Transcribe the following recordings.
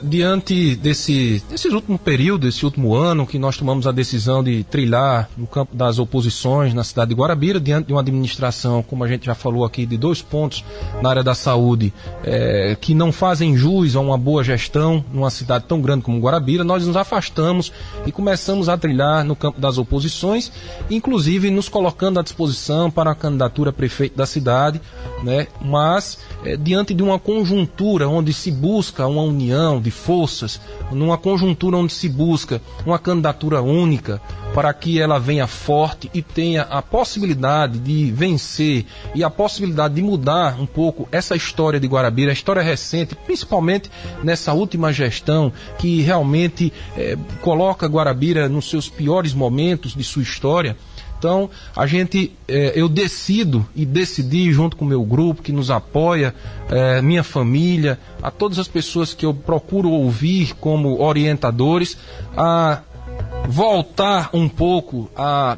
diante desse último período, esse último ano, que nós tomamos a decisão de trilhar no campo das oposições na cidade de Guarabira, diante de uma administração, como a gente já falou aqui, de 2 pontos na área da saúde, que não fazem jus a uma boa gestão numa cidade tão grande como Guarabira, nós nos afastamos e começamos a trilhar no campo das oposições, inclusive nos colocando à disposição para a candidatura a prefeito da cidade, né? Mas diante de uma conjuntura onde se busca uma união de forças, numa conjuntura onde se busca uma candidatura única para que ela venha forte e tenha a possibilidade de vencer e a possibilidade de mudar um pouco essa história de Guarabira, a história recente, principalmente nessa última gestão que realmente coloca Guarabira nos seus piores momentos de sua história. Então, eu decidi junto com o meu grupo que nos apoia, minha família, a todas as pessoas que eu procuro ouvir como orientadores, a voltar um pouco a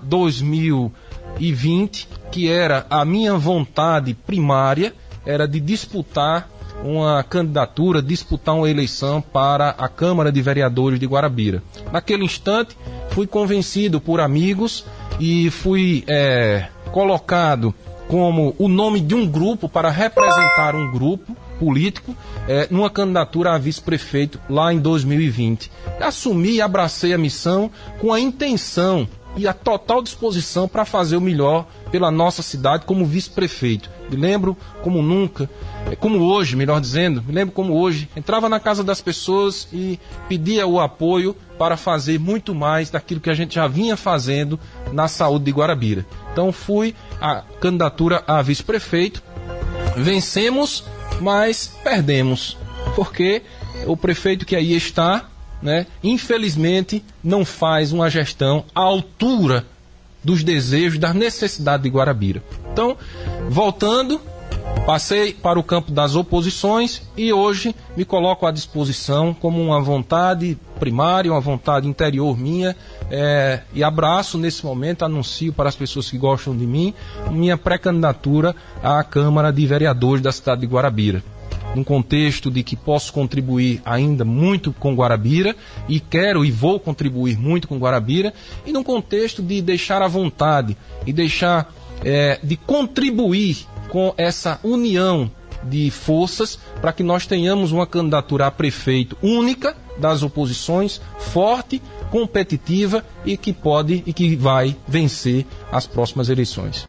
2020, que era a minha vontade primária, era de disputar uma candidatura, disputar uma eleição para a Câmara de Vereadores de Guarabira. Naquele instante, fui convencido por amigos e fui colocado como o nome de um grupo para representar um grupo político numa candidatura a vice-prefeito lá em 2020. Assumi e abracei a missão com a intenção e a total disposição para fazer o melhor pela nossa cidade como vice-prefeito. Me lembro como nunca, como hoje, melhor dizendo, me lembro como hoje, entrava na casa das pessoas e pedia o apoio para fazer muito mais daquilo que a gente já vinha fazendo na saúde de Guarabira. Então fui a candidatura a vice-prefeito, vencemos, mas perdemos, porque o prefeito que aí está, né, infelizmente não faz uma gestão à altura dos desejos, das necessidades de Guarabira. Então, voltando, passei para o campo das oposições e hoje me coloco à disposição como uma vontade primária, uma vontade interior minha, e abraço nesse momento, anuncio para as pessoas que gostam de mim, minha pré-candidatura à Câmara de Vereadores da cidade de Guarabira. Num contexto de que posso contribuir ainda muito com Guarabira e quero e vou contribuir muito com Guarabira, e num contexto de deixar à vontade e deixar de contribuir com essa união de forças para que nós tenhamos uma candidatura a prefeito única das oposições, forte, competitiva e que vai vencer as próximas eleições.